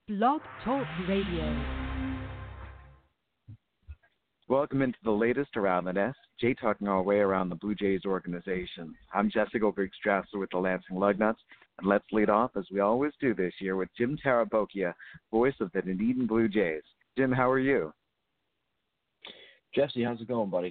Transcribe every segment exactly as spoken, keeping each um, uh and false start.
Blog Talk Radio. Welcome into the latest Around the Nest, Jay talking our way around the Blue Jays organization. I'm Jesse Goldberg-Strassler with the Lansing Lugnuts, and let's lead off, as we always do this year, with Jim Tarabokia, voice of the Dunedin Blue Jays. Jim, how are you? Jesse, how's it going, buddy?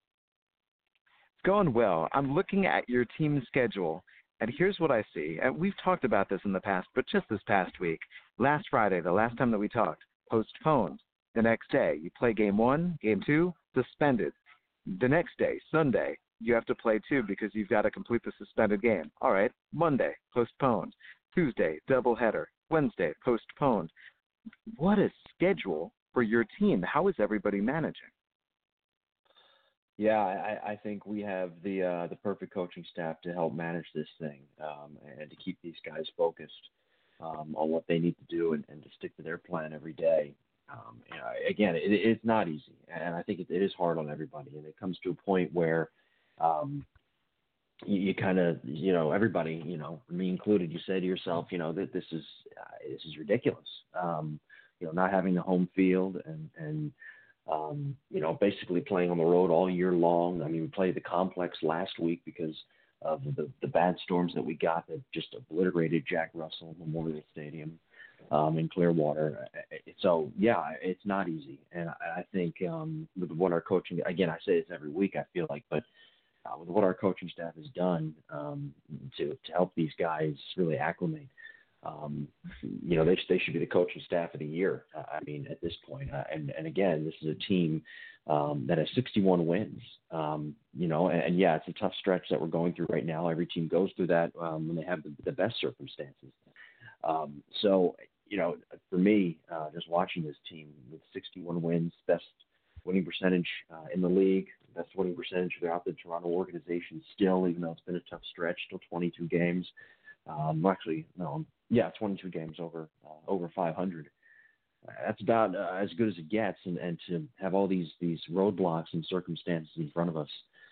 It's going well. I'm looking at your team schedule, and here's what I see. And we've talked about this in the past, but just this past week, last Friday, the last time that we talked, postponed. The next day, you play game one, game two, suspended. The next day, Sunday, you have to play two because you've got to complete the suspended game. All right, Monday, postponed. Tuesday, doubleheader. Wednesday, postponed. What a schedule for your team. How is everybody managing? Yeah, I, I think we have the uh, the perfect coaching staff to help manage this thing um, and to keep these guys focused um, on what they need to do and, and to stick to their plan every day. Um, you know, again, it, it's not easy, and I think it, it is hard on everybody. And it comes to a point where um, you, you kind of, you know, everybody, you know, me included, you say to yourself, you know, that this is uh, this is ridiculous. Um, you know, not having the home field and and um, you know, basically playing on the road all year long. I mean, we played the complex last week because of the, the bad storms that we got that just obliterated Jack Russell Memorial Stadium um, in Clearwater. So, yeah, it's not easy. And I, I think um, with what our coaching, again, I say this every week, I feel like, but uh, with what our coaching staff has done um, to, to help these guys really acclimate, Um, you know, they, they should be the coaching staff of the year. Uh, I mean, at this point, uh, and, and again, this is a team um, that has sixty-one wins, um, you know, and, and yeah, it's a tough stretch that we're going through right now. Every team goes through that um, when they have the, the best circumstances. Um, so, you know, for me, uh, just watching this team with sixty-one wins, best winning percentage uh, in the league, best winning percentage throughout the Toronto organization still, even though it's been a tough stretch, still twenty-two games. Um, actually, no, yeah, twenty-two games over uh, over five hundred. Uh, that's about uh, as good as it gets, and, and to have all these these roadblocks and circumstances in front of us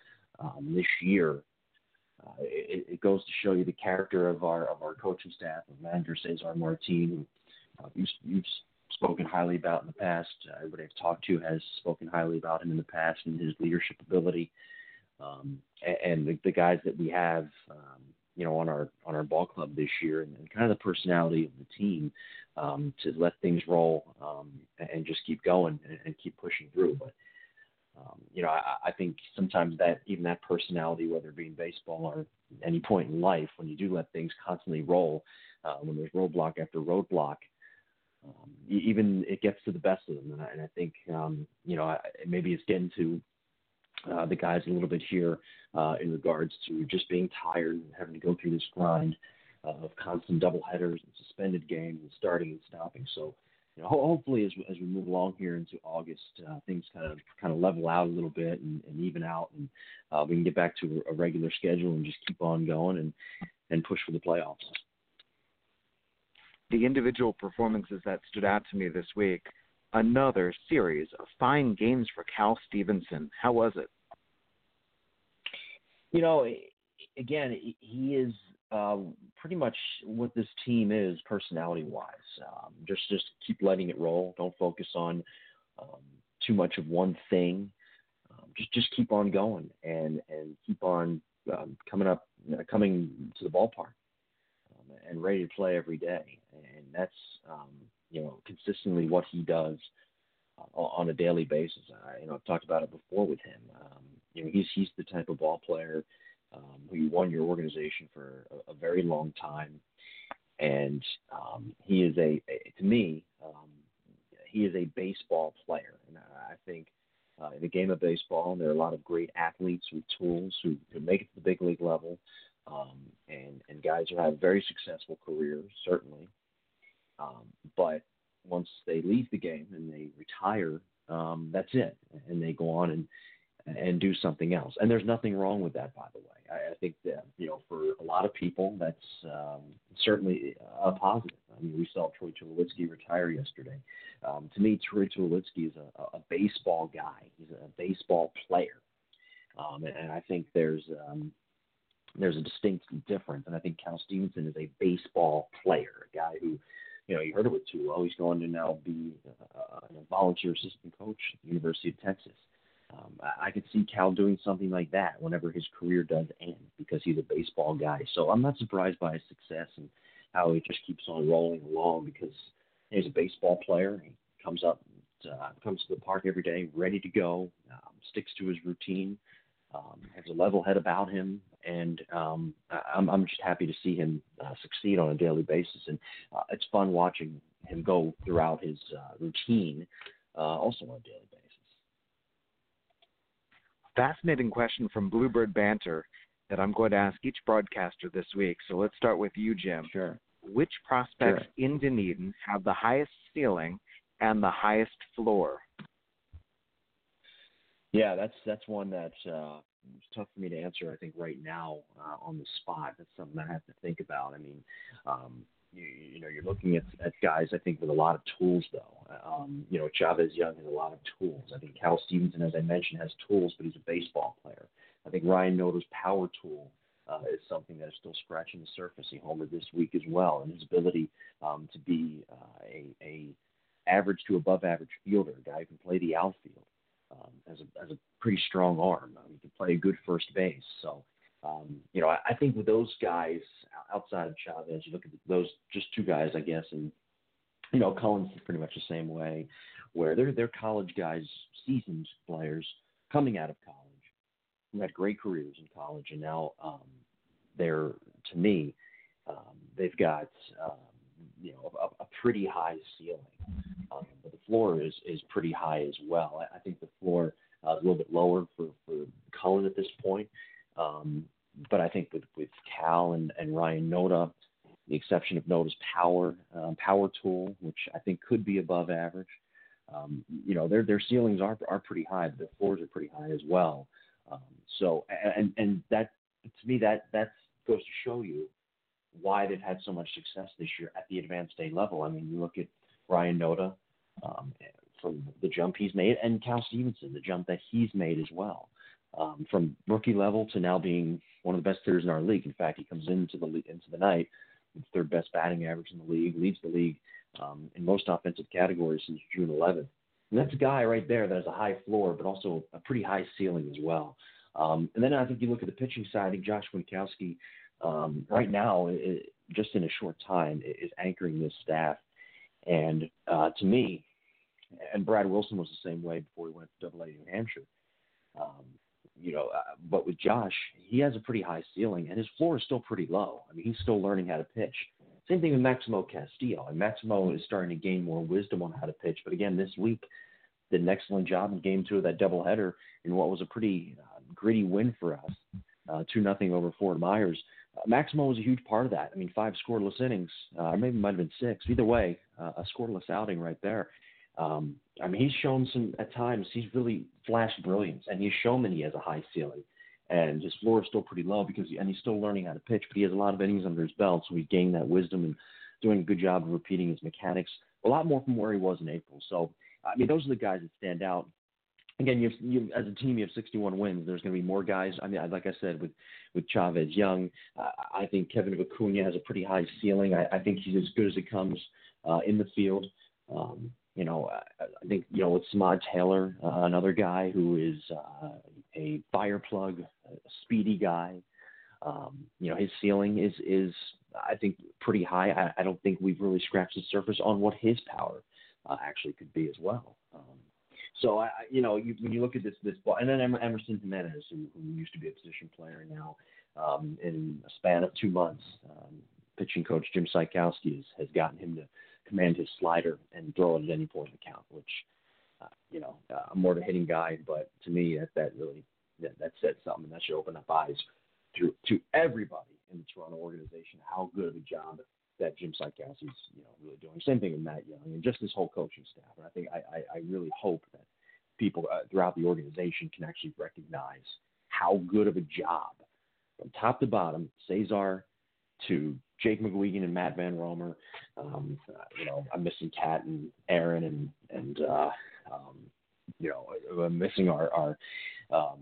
um, this year, uh, it, it goes to show you the character of our of our coaching staff, of manager Cesar Martin, who uh, you've, you've spoken highly about in the past. Uh, everybody I've talked to has spoken highly about him in the past and his leadership ability, um, and, and the, the guys that we have. Um, you know, on our on our ball club this year, and, and kind of the personality of the team um, to let things roll um, and, and just keep going and, and keep pushing through. But um, you know, I, I think sometimes that even that personality, whether it be in baseball or any point in life, when you do let things constantly roll, uh, when there's roadblock after roadblock, um, e- even it gets to the best of them. And I, and I think um, you know, I, maybe it's getting to Uh, the guys a little bit here uh, in regards to just being tired and having to go through this grind uh, of constant doubleheaders and suspended games and starting and stopping. So, you know, ho- hopefully as we, as we move along here into August, uh, things kind of kind of level out a little bit and, and even out, and uh, we can get back to a regular schedule and just keep on going and, and push for the playoffs. The individual performances that stood out to me this week, another series of fine games for Cal Stevenson. How was it? You know, again, he is uh, pretty much what this team is personality-wise. Um, just, just keep letting it roll. Don't focus on um, too much of one thing. Um, just, just keep on going and and keep on um, coming up, uh, coming to the ballpark um, and ready to play every day. And that's um, you know consistently what he does on a daily basis. I, you know, I've talked about it before with him. Um, you know, he's he's the type of ball player um, who you won your organization for a, a very long time, and um, he is a, a to me um, he is a baseball player, and I think uh, in the game of baseball there are a lot of great athletes with tools who, who make it to the big league level, um, and and guys who have very successful careers certainly, um, but once they leave the game and they retire, um, that's it, and they go on and and do something else. And there's nothing wrong with that, by the way. I, I think that you know, for a lot of people, that's um, certainly a positive. I mean, we saw Troy Tulowitzki retire yesterday. Um, to me, Troy Tulowitzki is a, a baseball guy. He's a baseball player, um, and, and I think there's um, there's a distinct difference. And I think Cal Stevenson is a baseball player, a guy who you know, you heard it with Tua. He's going to now be uh, a volunteer assistant coach at the University of Texas. Um, I, I could see Cal doing something like that whenever his career does end because he's a baseball guy. So I'm not surprised by his success and how he just keeps on rolling along because he's a baseball player. He comes up, uh, comes to the park every day, ready to go, um, sticks to his routine, um, has a level head about him, and um, I, I'm, I'm just happy to see him uh, succeed on a daily basis. And uh, it's fun watching him go throughout his uh, routine, uh, also on a daily basis. Fascinating question from Bluebird Banter that I'm going to ask each broadcaster this week. So let's start with you, Jim. Sure. Which prospects Sure. in Dunedin have the highest ceiling and the highest floor? Yeah, that's that's one that uh, it's tough for me to answer. I think right now uh, on the spot, that's something I have to think about. I mean, um, you, you know, you're looking at, at guys I think with a lot of tools, though. Um, you know, Chavez Young has a lot of tools. I think Cal Stevenson, as I mentioned, has tools, but he's a baseball player. I think Ryan Noda's power tool uh, is something that is still scratching the surface. He homered this week as well, and his ability um, to be uh, a, a average to above average fielder, a guy who can play the outfield. Um, has a has a pretty strong arm. Um, he can play a good first base. So, um, you know, I, I think with those guys outside of Chavez, you look at those just two guys, I guess, and you know, Collins is pretty much the same way, where they're they're college guys, seasoned players coming out of college, who had great careers in college, and now um, they're to me, um, they've got um, you know a, a pretty high ceiling. Um, but the floor is, is pretty high as well. I, I think the floor uh, is a little bit lower for, for Cullen at this point. Um, but I think with, with Cal and, and Ryan Noda, the exception of Noda's power, um, power tool, which I think could be above average, um, you know, their their ceilings are are pretty high, but their floors are pretty high as well. Um, so, and and that to me that that goes to show you why they've had so much success this year at the advanced A level. I mean, you look at Ryan Noda um, from the jump he's made, and Cal Stevenson, the jump that he's made as well, um, from rookie level to now being one of the best hitters in our league. In fact, he comes into the into the night with third best batting average in the league, leads the league um, in most offensive categories since June eleventh. And that's a guy right there that has a high floor, but also a pretty high ceiling as well. Um, and then I think you look at the pitching side. I think Josh Winkowski, um, right now, it, just in a short time, is anchoring this staff. And uh, to me, and Brad Wilson was the same way before he went to Double A New Hampshire. Um, you know, uh, but with Josh, he has a pretty high ceiling, and his floor is still pretty low. I mean, he's still learning how to pitch. Same thing with Maximo Castillo. And Maximo is starting to gain more wisdom on how to pitch. But again, this week, did an excellent job in Game Two of that doubleheader in what was a pretty uh, gritty win for us, uh, two nothing over Fort Myers. Uh, Maximo was a huge part of that. I mean, five scoreless innings, uh, or maybe it might have been six. Either way, uh, a scoreless outing right there. Um, I mean, he's shown some at times. He's really flashed brilliance, and he's shown that he has a high ceiling. And his floor is still pretty low because, he, and he's still learning how to pitch. But he has a lot of innings under his belt, so he's gained that wisdom and doing a good job of repeating his mechanics. A lot more from where he was in April. So, I mean, those are the guys that stand out. Again, you, have, you as a team, you have sixty-one wins. There's going to be more guys. I mean, like I said, with with Chavez Young, uh, I think Kevin Acuna has a pretty high ceiling. I, I think he's as good as it comes uh, in the field. Um, you know, I, I think you know with Samad Taylor, uh, another guy who is uh, a fire plug, a speedy guy. Um, you know, his ceiling is is I think pretty high. I, I don't think we've really scratched the surface on what his power uh, actually could be as well. Um, So, I, you know, you, when you look at this, this ball, and then Emerson Jimenez, who, who used to be a position player now, um, in a span of two months, um, pitching coach Jim Sykowski has, has gotten him to command his slider and throw it at any point in the count, which, uh, you know, uh, I'm more of a hitting guy, but to me, that, that really, that, that said something. That should open up eyes to, to everybody in the Toronto organization, how good of a job that Jim Sykowski's, you know, really doing. Same thing with Matt Young and just this whole coaching staff. And I think I, I, I really hope that people uh, throughout the organization can actually recognize how good of a job from top to bottom, Cesar to Jake McGuigan and Matt Van Romer. Um, uh, you know, I'm missing Kat and Aaron and, and uh, um, you know, I'm missing our, our, um,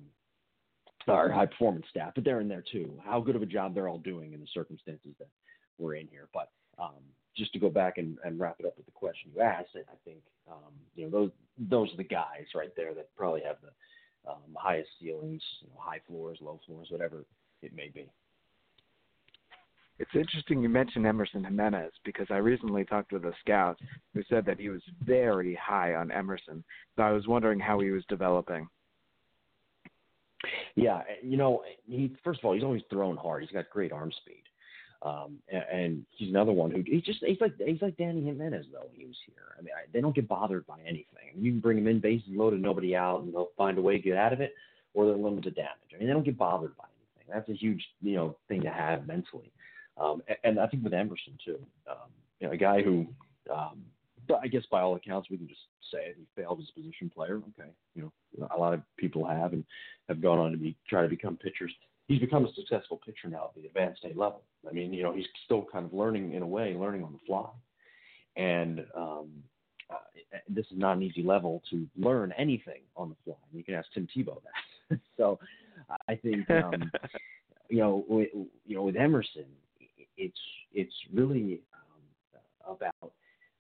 our high performance staff, but they're in there too. How good of a job they're all doing in the circumstances that we're in here. But um, just to go back and, and wrap it up with the question you asked, I I think um, you know those those are the guys right there that probably have the um, highest ceilings, you know, high floors, low floors, whatever it may be. It's interesting you mentioned Emerson Jimenez because I recently talked with a scout who said that he was very high on Emerson. So I was wondering how he was developing. Yeah, you know, he first of all, he's always thrown hard. He's got great arm speed, um, and, and he's another one who he's just he's like he's like Danny Jimenez though when he was here. I mean, I, they don't get bothered by anything. You can bring him in, bases loaded, nobody out, and they'll find a way to get out of it, or they'll limit the damage. I mean, they don't get bothered by anything. That's a huge you know thing to have mentally. Um, and, and I think with Emerson too, um, you know, a guy who, um, I guess by all accounts we can just say it, he failed as a position player. Okay, you know, a lot of people have and have gone on to be try to become pitchers. He's become a successful pitcher now at the advanced state level. I mean, you know, he's still kind of learning in a way, learning on the fly. And um, uh, this is not an easy level to learn anything on the fly. You can ask Tim Tebow that. so I think, um, you know, with, you know, with Emerson, it's it's really um, about uh,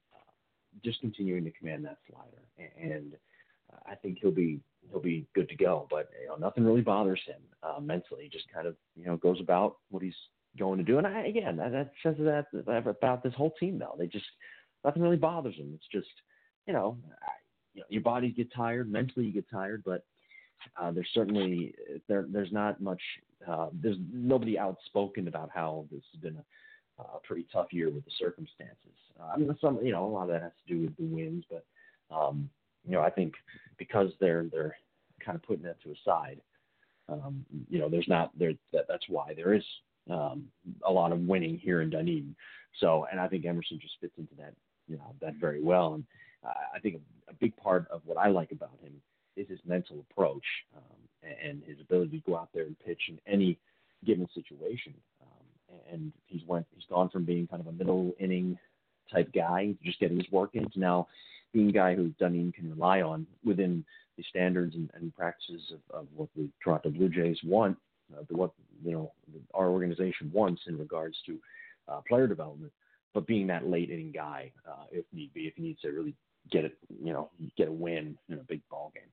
just continuing to command that slider, and uh, I think he'll be he'll be good to go. But you know, nothing really bothers him uh, mentally. He just kind of you know goes about what he's going to do. And I, again, that, that says that about this whole team now. They just nothing really bothers them. It's just you know, I, you know your body gets tired, mentally you get tired, but uh, there's certainly there there's not much. Uh, there's nobody outspoken about how this has been a, a pretty tough year with the circumstances. Uh, I mean, some you know a lot of that has to do with the wins, but um, you know I think because they're they're kind of putting that to a side, um, you know, there's not there that, that's why there is um, a lot of winning here in Dunedin. So, and I think Emerson just fits into that you know that very well. And uh, I think a, a big part of what I like about him is his mental approach um, and his ability to go out there and pitch in any given situation. Um, and he's went, he's gone from being kind of a middle inning type guy, just getting his work in, to now being a guy who Dunedin can rely on within the standards and, and practices of, of what the Toronto Blue Jays want, uh, the, what you know our organization wants in regards to uh, player development. But being that late inning guy, uh, if need be, if he needs to really get it, you know, get a win in a big ball game.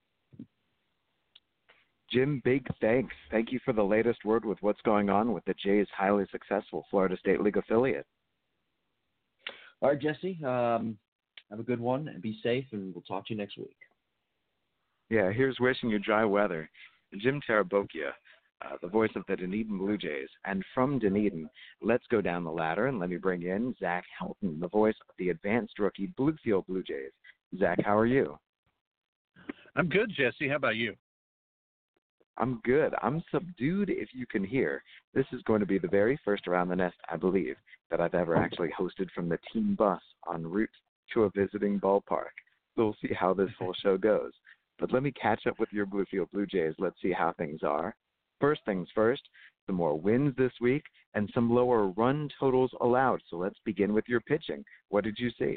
Jim, big thanks. Thank you for the latest word with what's going on with the Jays' highly successful Florida State League affiliate. All right, Jesse, um, have a good one and be safe, and we'll talk to you next week. Yeah, here's wishing you dry weather. Jim Tarabokia, uh, the voice of the Dunedin Blue Jays. And from Dunedin, let's go down the ladder and let me bring in Zach Helton, the voice of the advanced rookie Bluefield Blue Jays. Zach, how are you? I'm good, Jesse. How about you? I'm good. I'm subdued, if you can hear. This is going to be the very first Around the Nest, I believe, that I've ever actually hosted from the team bus en route to a visiting ballpark. So we'll see how this whole show goes. But let me catch up with your Bluefield Blue Jays. Let's see how things are. First things first, some more wins this week and some lower run totals allowed. So let's begin with your pitching. What did you see?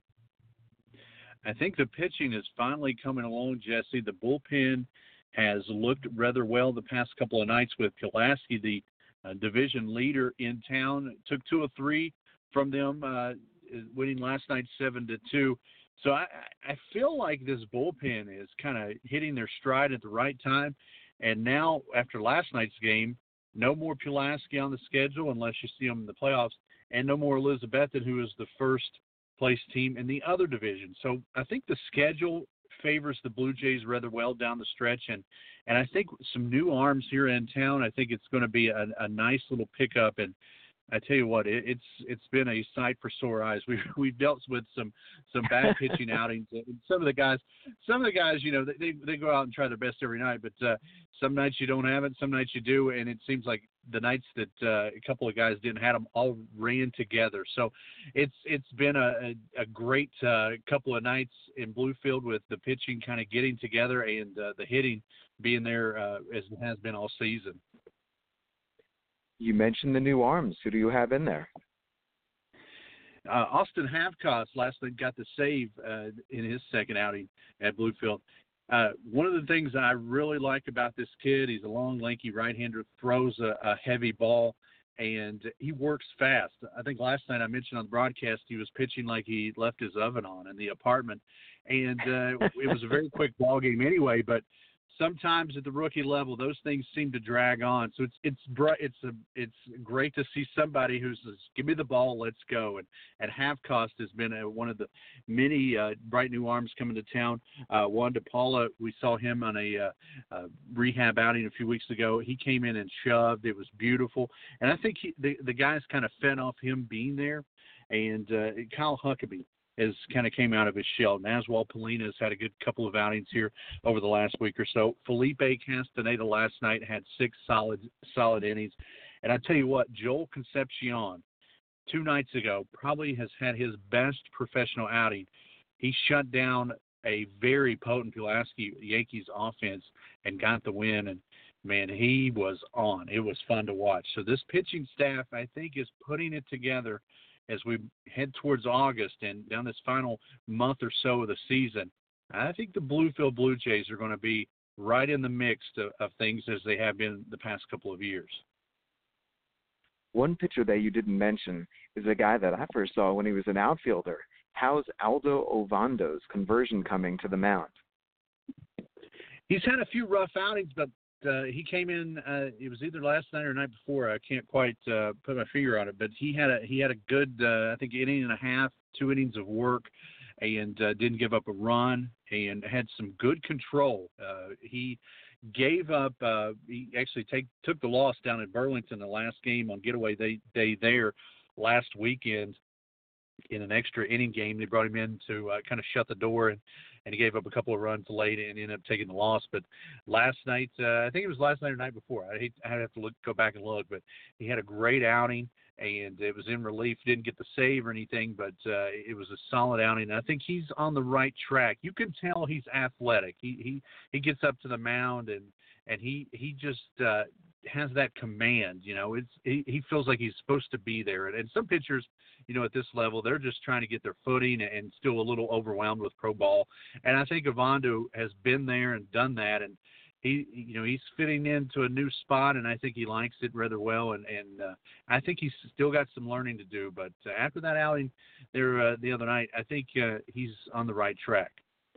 I think the pitching is finally coming along, Jesse. The bullpen has looked rather well the past couple of nights with Pulaski, the uh, division leader in town. Took two or three from them, uh, winning last night seven to two. So I, I feel like this bullpen is kind of hitting their stride at the right time. And now, after last night's game, no more Pulaski on the schedule unless you see them in the playoffs, and no more Elizabethton, who is the first place team in the other division. So I think the schedule favors the Blue Jays rather well down the stretch, and and I think some new arms here in town. I think it's going to be a, a nice little pickup, and I tell you what, it, it's it's been a sight for sore eyes. We've we've dealt with some some bad pitching outings, and some of the guys, some of the guys, you know, they they go out and try their best every night, but uh, some nights you don't have it, some nights you do, and it seems like the nights that uh, a couple of guys didn't have them all ran together. So it's it's been a a, a great uh, couple of nights in Bluefield with the pitching kind of getting together and uh, the hitting being there uh, as it has been all season. You mentioned the new arms. Who do you have in there? Uh, Austin Havkos last night got the save uh, in his second outing at Bluefield. Uh, one of the things I really like about this kid, he's a long, lanky right-hander, throws a, a heavy ball, and he works fast. I think last night I mentioned on the broadcast he was pitching like he left his oven on in the apartment, and uh, it was a very quick ball game anyway. But sometimes at the rookie level, those things seem to drag on. So it's it's it's a it's great to see somebody who says, "Give me the ball, let's go." And at half cost has been a, one of the many uh, bright new arms coming to town. Uh, Juan DePaula, we saw him on a uh, uh, rehab outing a few weeks ago. He came in and shoved. It was beautiful, and I think he, the the guys kind of fed off him being there. And uh, Kyle Huckabee has kind of came out of his shell. Naswal Polina has had a good couple of outings here over the last week or so. Felipe Castaneda last night had six solid solid innings. And I tell you what, Joel Concepcion, two nights ago, probably has had his best professional outing. He shut down a very potent Pulaski Yankees offense and got the win. And, man, he was on. It was fun to watch. So this pitching staff, I think, is putting it together as we head towards August and down this final month or so of the season. I think the Bluefield Blue Jays are going to be right in the mix of, of things as they have been the past couple of years. One pitcher that you didn't mention is a guy that I first saw when he was an outfielder. How's Aldo Ovondo's conversion coming to the mound? He's had a few rough outings, but Uh, he came in. Uh, it was either last night or the night before. I can't quite uh, put my finger on it, but he had a he had a good, uh, I think, inning and a half, two innings of work, and uh, didn't give up a run, and had some good control. Uh, he gave up. Uh, he actually take, took the loss down in Burlington the last game on getaway day, day there last weekend in an extra inning game. They brought him in to uh, kind of shut the door, and. And he gave up a couple of runs late and ended up taking the loss. But last night, uh, I think it was last night or night before. I hate I have to look, go back and look, but he had a great outing, and it was in relief. Didn't get the save or anything, but uh, it was a solid outing. I think he's on the right track. You can tell he's athletic. He he he gets up to the mound and and he he just uh, has that command. You know, it's he, he feels like he's supposed to be there. And, and some pitchers, you know, at this level, they're just trying to get their footing and still a little overwhelmed with pro ball. And I think Ovando has been there and done that. And he, you know, he's fitting into a new spot, and I think he likes it rather well. And, and uh, I think he's still got some learning to do. But uh, after that outing there uh, the other night, I think uh, he's on the right track.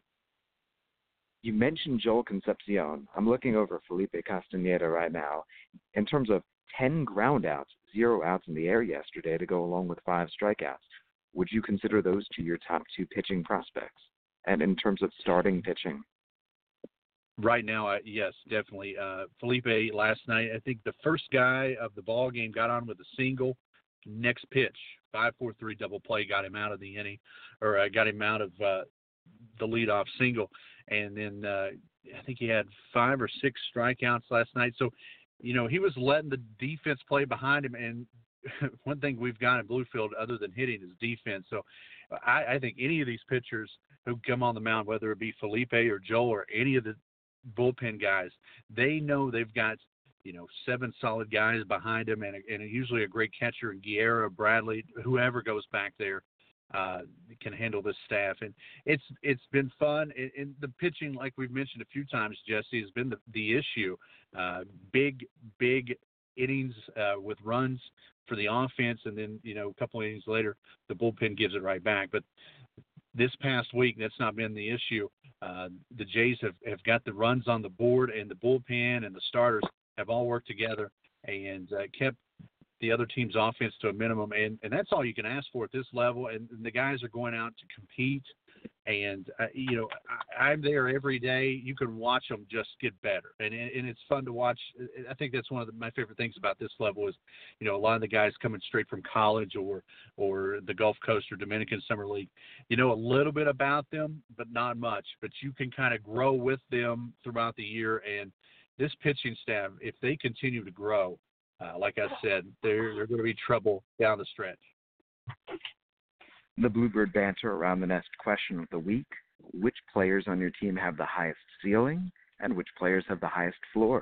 You mentioned Joel Concepcion. I'm looking over Felipe Castaneda right now. In terms of ten ground outs, zero outs in the air yesterday to go along with five strikeouts, would you consider those two your top two pitching prospects? And in terms of starting pitching? Right now, uh, yes, definitely. Uh, Felipe last night, I think the first guy of the ball game got on with a single. Next pitch, five four three double play, got him out of the inning, or uh, got him out of uh, the leadoff single. And then uh, I think he had five or six strikeouts last night. So, you know, he was letting the defense play behind him. And one thing we've got in Bluefield other than hitting is defense. So I, I think any of these pitchers who come on the mound, whether it be Felipe or Joel or any of the bullpen guys, they know they've got, you know, seven solid guys behind them and, a, and a, usually a great catcher in Guerra, Bradley, whoever goes back there. Uh, can handle this staff, and it's it's been fun. And, and the pitching, like we've mentioned a few times, Jesse, has been the, the issue. Uh, big big innings uh, with runs for the offense, and then you know a couple of innings later, the bullpen gives it right back. But this past week, that's not been the issue. Uh, the Jays have, have got the runs on the board, and the bullpen and the starters have all worked together and uh, kept the other team's offense to a minimum, and, and that's all you can ask for at this level. And, and the guys are going out to compete, and uh, you know I, I'm there every day. You can watch them just get better, and and it's fun to watch. I think that's one of the, my favorite things about this level is, you know, a lot of the guys coming straight from college or or the Gulf Coast or Dominican Summer League. You know a little bit about them, but not much. But you can kind of grow with them throughout the year. And this pitching staff, if they continue to grow, Uh, like I said, they're, they're going to be trouble down the stretch. The Bluebird Banter Around the Nest question of the week: which players on your team have the highest ceiling, and which players have the highest floor?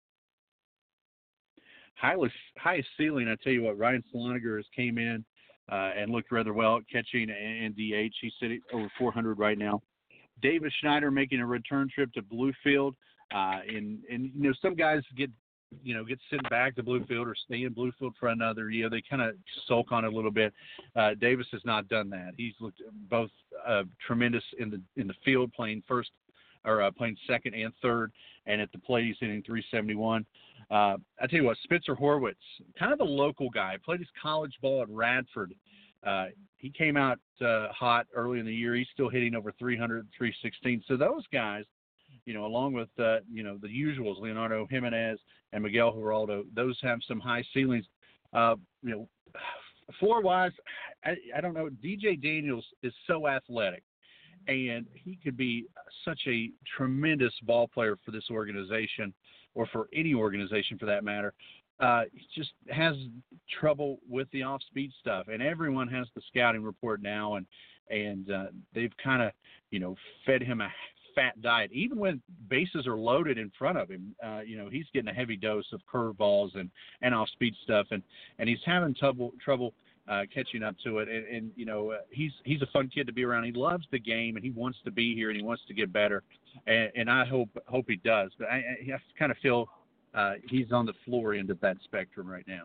Highest, highest ceiling, I tell you what, Ryan Sloniger has came in uh, and looked rather well at catching and D H. He's sitting over four hundred right now. Davis Schneider making a return trip to Bluefield. Uh, and, and, you know, some guys get you know, get sent back to Bluefield or stay in Bluefield for another year. They kind of sulk on it a little bit. Uh, Davis has not done that. He's looked both uh, tremendous in the in the field, playing first or uh, playing second and third, and at the plate he's hitting three seventy-one. Uh, I tell you what, Spencer Horwitz, kind of a local guy, played his college ball at Radford. Uh, he came out uh, hot early in the year. He's still hitting over three hundred, three sixteen. So those guys, you know, along with, uh, you know, the usuals, Leonardo Jimenez and Miguel Geraldo, those have some high ceilings. Uh, you know, floor-wise, I, I don't know. D J Daniels is so athletic, and he could be such a tremendous ball player for this organization, or for any organization for that matter. Uh, he just has trouble with the off-speed stuff, and everyone has the scouting report now, and and uh, they've kind of, you know, fed him a fat diet. Even when bases are loaded in front of him, uh, you know, he's getting a heavy dose of curveballs and, and off-speed stuff, and, and he's having trouble trouble uh, catching up to it. And, and you know, uh, he's he's a fun kid to be around. He loves the game, and he wants to be here, and he wants to get better. And, and I hope hope he does. But I, I kind of feel uh, he's on the floor end of that spectrum right now.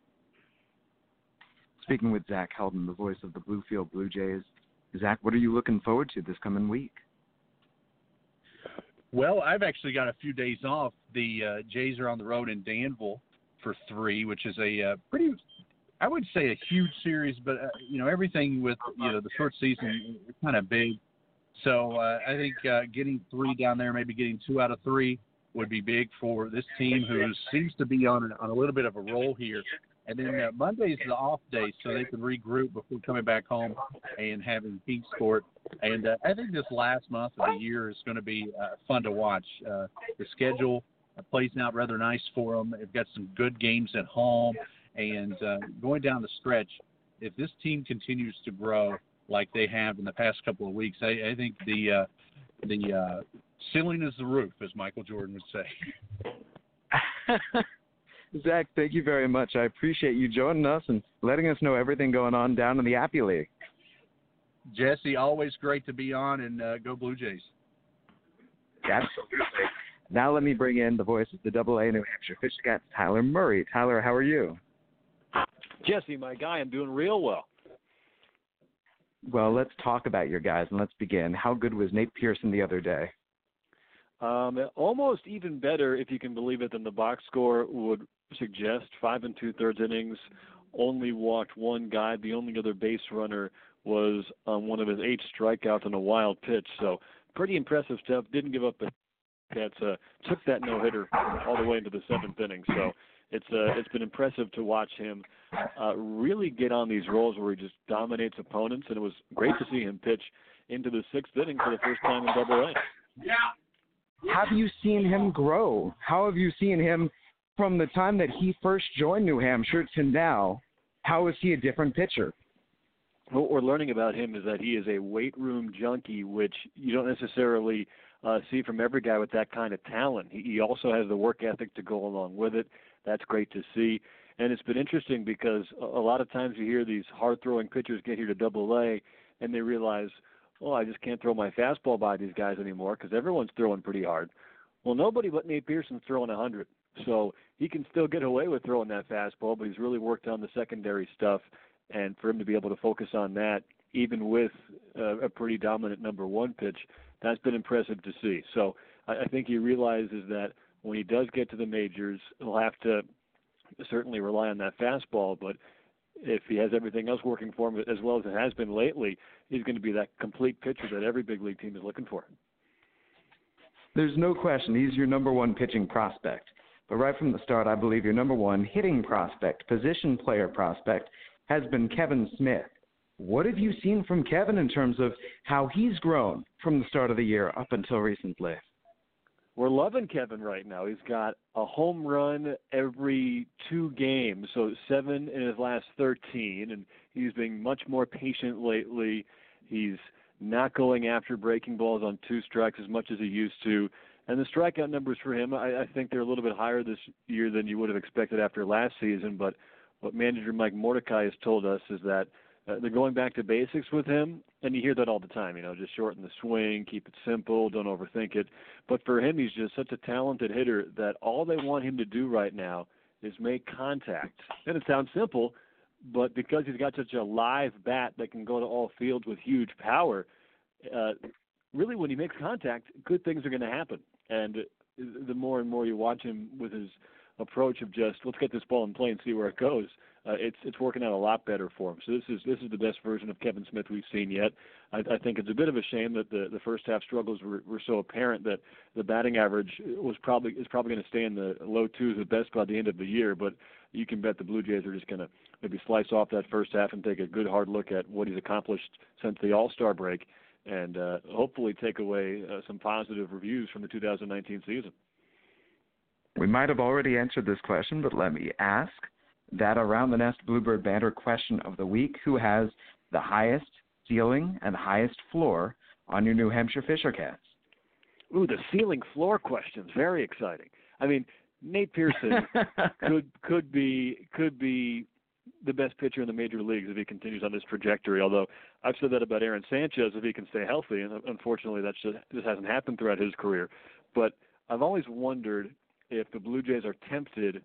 Speaking with Zach Heldon, the voice of the Bluefield Blue Jays. Zach, what are you looking forward to this coming week? Well, I've actually got a few days off. The uh, Jays are on the road in Danville for three, which is a uh, pretty, I would say a huge series, but, uh, you know, everything with, you know, the short season is kind of big. So uh, I think uh, getting three down there, maybe getting two out of three would be big for this team, who seems to be on, on a little bit of a roll here. And then uh, Monday's the off day, so they can regroup before coming back home and having Pink Sport. And uh, I think this last month of the year is going to be uh, fun to watch. Uh, the schedule uh, plays out rather nice for them. They've got some good games at home. And uh, going down the stretch, if this team continues to grow like they have in the past couple of weeks, I, I think the uh, the uh, ceiling is the roof, as Michael Jordan would say. Zach, thank you very much. I appreciate you joining us and letting us know everything going on down in the Appy League. Jesse, always great to be on, and uh, go Blue Jays. Absolutely. Now let me bring in the voice of the Double A New Hampshire Fish Cats, Tyler Murray. Tyler, how are you? Jesse, my guy, I'm doing real well. Well, let's talk about your guys, and let's begin. How good was Nate Pearson the other day? Um, almost even better, if you can believe it, than the box score would suggest. Five and two-thirds innings, only walked one guy. The only other base runner was on one of his eight strikeouts on a wild pitch. So pretty impressive stuff. Didn't give up a Cats uh, took that no-hitter all the way into the seventh inning. So it's uh, it's been impressive to watch him uh, really get on these roles where he just dominates opponents, and it was great to see him pitch into the sixth inning for the first time in Double A. Yeah. Have you seen him grow? How have you seen him from the time that he first joined New Hampshire to now? How is he a different pitcher? What we're learning about him is that he is a weight room junkie, which you don't necessarily uh, see from every guy with that kind of talent. He, he also has the work ethic to go along with it. That's great to see. And it's been interesting because a, a lot of times you hear these hard-throwing pitchers get here to Double A, and they realize, well, I just can't throw my fastball by these guys anymore because everyone's throwing pretty hard. Well, nobody but Nate Pearson's throwing one hundred. So he can still get away with throwing that fastball, but he's really worked on the secondary stuff. And for him to be able to focus on that, even with uh, a pretty dominant number one pitch, that's been impressive to see. So I, I think he realizes that when he does get to the majors, he'll have to certainly rely on that fastball, but if he has everything else working for him as well as it has been lately, he's going to be that complete pitcher that every big league team is looking for. There's no question he's your number one pitching prospect. But right from the start, I believe your number one hitting prospect, position player prospect, has been Kevin Smith. What have you seen from Kevin in terms of how he's grown from the start of the year up until recently? We're loving Kevin right now. He's got a home run every two games, so seven in his last thirteen, and he's being much more patient lately. He's not going after breaking balls on two strikes as much as he used to. And the strikeout numbers for him, I, I think they're a little bit higher this year than you would have expected after last season, but what manager Mike Mordecai has told us is that uh, they're going back to basics with him, and you hear that all the time, you know, just shorten the swing, keep it simple, don't overthink it. But for him, he's just such a talented hitter that all they want him to do right now is make contact. And it sounds simple, but because he's got such a live bat that can go to all fields with huge power, uh, really when he makes contact, good things are going to happen. And the more and more you watch him with his approach of just let's get this ball in play and see where it goes, uh, it's it's working out a lot better for him. So this is this is the best version of Kevin Smith we've seen yet. I, I think it's a bit of a shame that the, the first half struggles were, were so apparent that the batting average was probably is probably going to stay in the low twos at best by the end of the year. But you can bet the Blue Jays are just going to maybe slice off that first half and take a good hard look at what he's accomplished since the All-Star break, and uh, hopefully take away uh, some positive reviews from the two thousand nineteen season. We might have already answered this question, but let me ask that Around the Nest Bluebird Banter question of the week: who has the highest ceiling and highest floor on your New Hampshire Fisher Cats? Ooh, the ceiling floor questions, very exciting. I mean, Nate Pearson could could be could be the best pitcher in the major leagues if he continues on this trajectory. Although I've said that about Aaron Sanchez if he can stay healthy, and unfortunately that just this hasn't happened throughout his career. But I've always wondered if the Blue Jays are tempted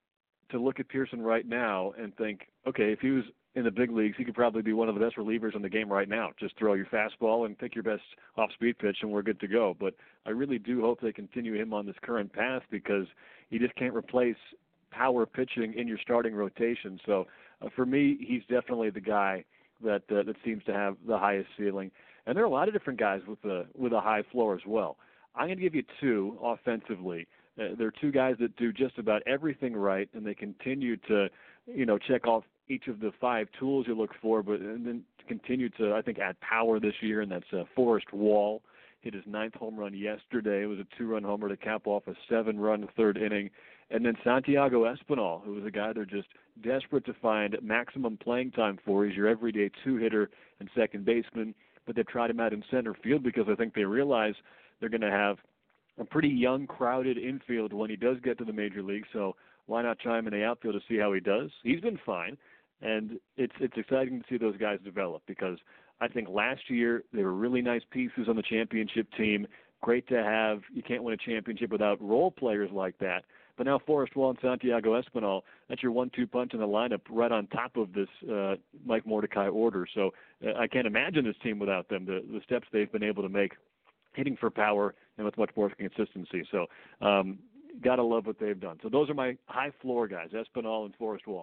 to look at Pearson right now and think, okay, if he was in the big leagues, he could probably be one of the best relievers in the game right now. Just throw your fastball and pick your best off-speed pitch, and we're good to go. But I really do hope they continue him on this current path because you just can't replace power pitching in your starting rotation. So uh, for me, he's definitely the guy that uh, that seems to have the highest ceiling. And there are a lot of different guys with a with a high floor as well. I'm going to give you two offensively. Uh, there are two guys that do just about everything right, and they continue to, you know, check off each of the five tools you look for, but and then continue to, I think, add power this year, and that's uh, Forrest Wall. Hit his ninth home run yesterday. It was a two-run homer to cap off a seven-run third inning. And then Santiago Espinal, who was a guy they're just desperate to find maximum playing time for. He's your everyday two-hitter and second baseman, but they tried him out in center field because I think they realize they're going to have a pretty young, crowded infield when he does get to the major league. So why not try him in the outfield to see how he does? He's been fine, and it's it's exciting to see those guys develop because I think last year they were really nice pieces on the championship team. Great to have. You can't win a championship without role players like that. But now Forrest Wall and Santiago Espinal, that's your one two punch in the lineup right on top of this uh, Mike Mordecai order. So uh, I can't imagine this team without them, the, the steps they've been able to make, hitting for power and with much more consistency. So um, got to love what they've done. So those are my high floor guys, Espinal and Forrest Wall.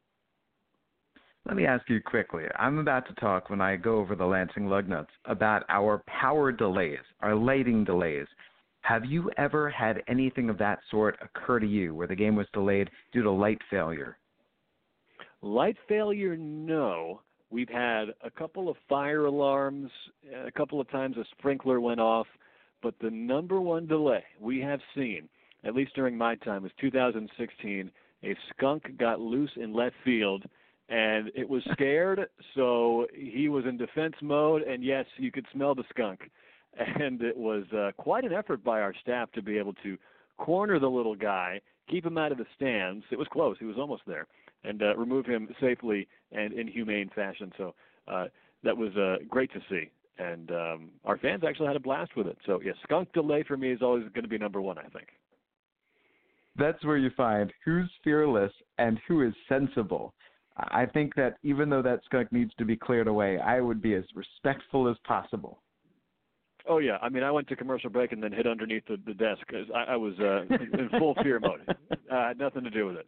Let me ask you quickly. I'm about to talk, when I go over the Lansing Lugnuts, about our power delays, our lighting delays. Have you ever had anything of that sort occur to you where the game was delayed due to light failure? Light failure, no. We've had a couple of fire alarms, a couple of times a sprinkler went off, but the number one delay we have seen, at least during my time, was two thousand sixteen. A skunk got loose in left field, and it was scared, so he was in defense mode, and yes, you could smell the skunk. And it was uh, quite an effort by our staff to be able to corner the little guy, keep him out of the stands. It was close. He was almost there. And uh, remove him safely and in humane fashion. So uh, that was uh, great to see. And um, our fans actually had a blast with it. So, yeah, skunk delay for me is always going to be number one, I think. That's where you find who's fearless and who is sensible. I think that even though that skunk needs to be cleared away, I would be as respectful as possible. Oh, yeah. I mean, I went to commercial break and then hid underneath the, the desk because I, I was uh, in full fear mode. Uh, had nothing to do with it.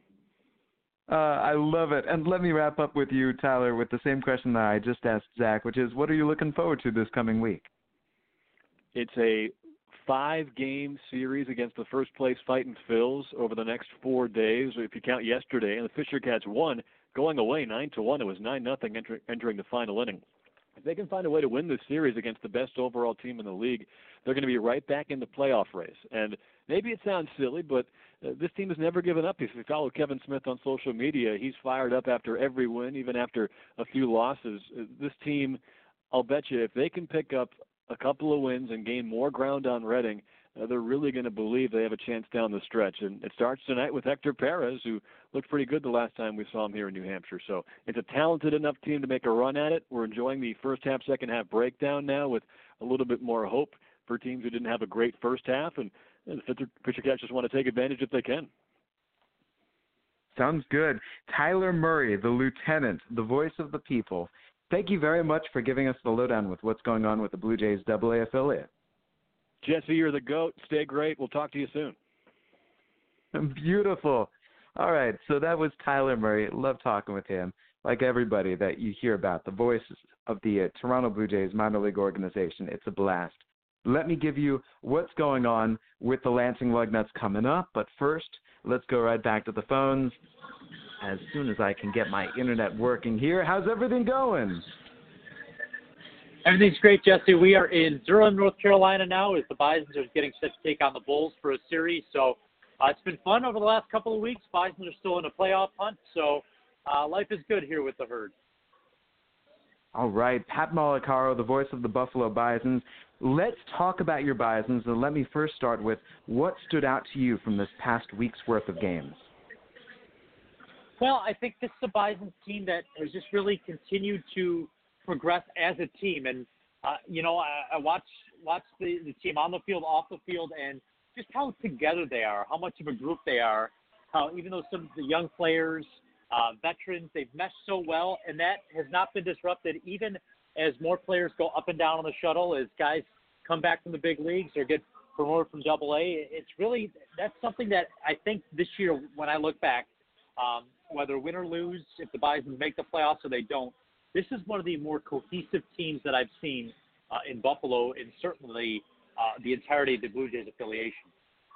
Uh, I love it. And let me wrap up with you, Tyler, with the same question that I just asked Zach, which is, what are you looking forward to this coming week? It's a five-game series against the first-place Fightin' Phils over the next four days, if you count yesterday. And the Fisher Cats won, going away nine to one. It was nine nothing enter- entering the final inning. If they can find a way to win this series against the best overall team in the league, they're going to be right back in the playoff race. And maybe it sounds silly, but uh, this team has never given up. If you follow Kevin Smith on social media, he's fired up after every win, even after a few losses. Uh, this team, I'll bet you, if they can pick up a couple of wins and gain more ground on Reading, uh, they're really going to believe they have a chance down the stretch. And it starts tonight with Hector Perez, who looked pretty good the last time we saw him here in New Hampshire. So it's a talented enough team to make a run at it. We're enjoying the first half, second half breakdown now with a little bit more hope for teams who didn't have a great first half. And, and the pitcher catchers want to take advantage if they can. Sounds good. Tyler Murray, the lieutenant, the voice of the people. Thank you very much for giving us the lowdown with what's going on with the Blue Jays double A affiliate. Jesse, you're the GOAT. Stay great. We'll talk to you soon. Beautiful. All right, so that was Tyler Murray. Love talking with him. Like everybody that you hear about, the voices of the uh, Toronto Blue Jays minor league organization. It's a blast. Let me give you what's going on with the Lansing Lugnuts coming up. But first, let's go right back to the phones as soon as I can get my internet working here. How's everything going? Everything's great, Jesse. We are in Durham, North Carolina now as the Bisons are getting set to take on the Bulls for a series. So uh, it's been fun over the last couple of weeks. Bisons are still in a playoff hunt, so uh, life is good here with the Herd. All right, Pat Malacaro, the voice of the Buffalo Bisons. Let's talk about your Bisons, and let me first start with what stood out to you from this past week's worth of games. Well, I think this is a Bisons team that has just really continued to progress as a team. And, uh, you know, I, I watch, watch the, the team on the field, off the field, and just how together they are, how much of a group they are, how even though some of the young players, uh, veterans, they've meshed so well, and that has not been disrupted even as more players go up and down on the shuttle, as guys come back from the big leagues or get promoted from double A. It's really, that's something that I think this year when I look back, um, whether win or lose, if the Bisons make the playoffs or they don't, this is one of the more cohesive teams that I've seen uh, in Buffalo and certainly uh, the entirety of the Blue Jays affiliation.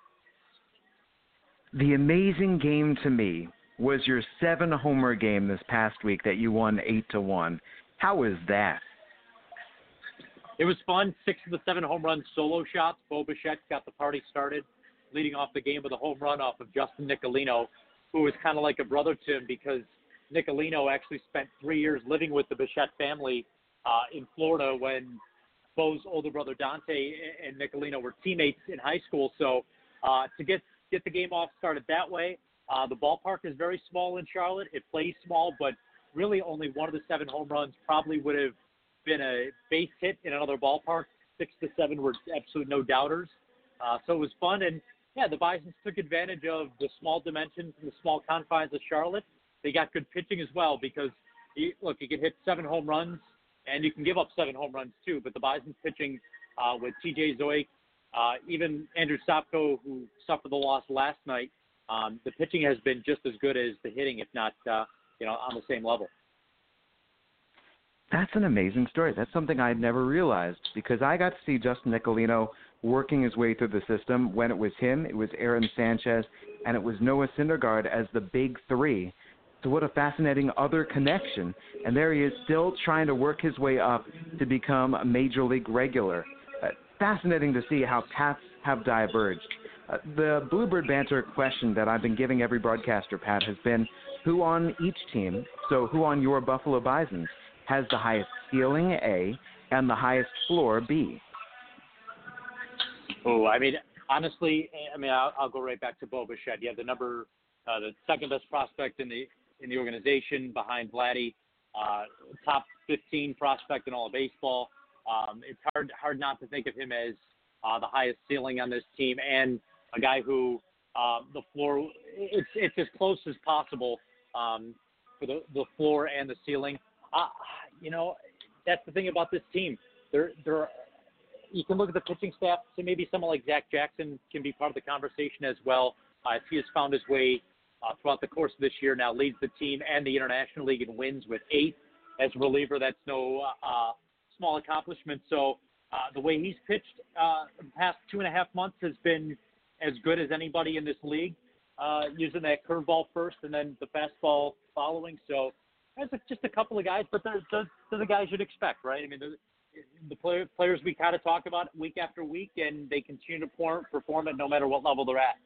The amazing game to me was your seven-homer game this past week that you won eight to one. How was that? It was fun. Six of the seven home run solo shots. Bo Bichette got the party started, leading off the game with a home run off of Justin Nicolino, who was kind of like a brother to him because Nicolino actually spent three years living with the Bichette family uh, in Florida when Bo's older brother Dante and Nicolino were teammates in high school. So uh, to get, get the game off started that way, uh, the ballpark is very small in Charlotte. It plays small, but really only one of the seven home runs probably would have been a base hit in another ballpark. Six to seven were absolutely no doubters. Uh, so it was fun. And, yeah, the Bisons took advantage of the small dimensions and the small confines of Charlotte. They got good pitching as well because, you, look, you can hit seven home runs and you can give up seven home runs too. But the Bisons pitching uh, with T J Zoic, uh, even Andrew Stopko, who suffered the loss last night, um, the pitching has been just as good as the hitting, if not, uh, you know, on the same level. That's an amazing story. That's something I'd never realized because I got to see Justin Nicolino working his way through the system. When it was him, it was Aaron Sanchez, and it was Noah Syndergaard as the big three. So what a fascinating other connection. And there he is still trying to work his way up to become a major league regular. Uh, fascinating to see how paths have diverged. Uh, the Bluebird Banter question that I've been giving every broadcaster, Pat, has been who on each team, so who on your Buffalo Bisons, has the highest ceiling, A, and the highest floor, B? Oh, I mean, honestly, I mean, I'll, I'll go right back to Bo Bichette. You have the number, uh, the second best prospect in the in the organization behind Vladdy, uh, top fifteen prospect in all of baseball. Um, it's hard hard not to think of him as uh, the highest ceiling on this team and a guy who uh, the floor, it's it's as close as possible um, for the, the floor and the ceiling. Uh, you know, that's the thing about this team. They're, they're, you can look at the pitching staff, so maybe someone like Zach Jackson can be part of the conversation as well. Uh, if he has found his way uh, throughout the course of this year, now leads the team and the International League in wins with eight as a reliever. That's no uh, small accomplishment. So uh, the way he's pitched uh, the past two and a half months has been as good as anybody in this league, uh, using that curveball first and then the fastball following. So there's just a couple of guys, but they're, they're, they're the guys you'd expect, right? I mean, the player, players we kind of talk about week after week, and they continue to perform, perform at no matter what level they're at.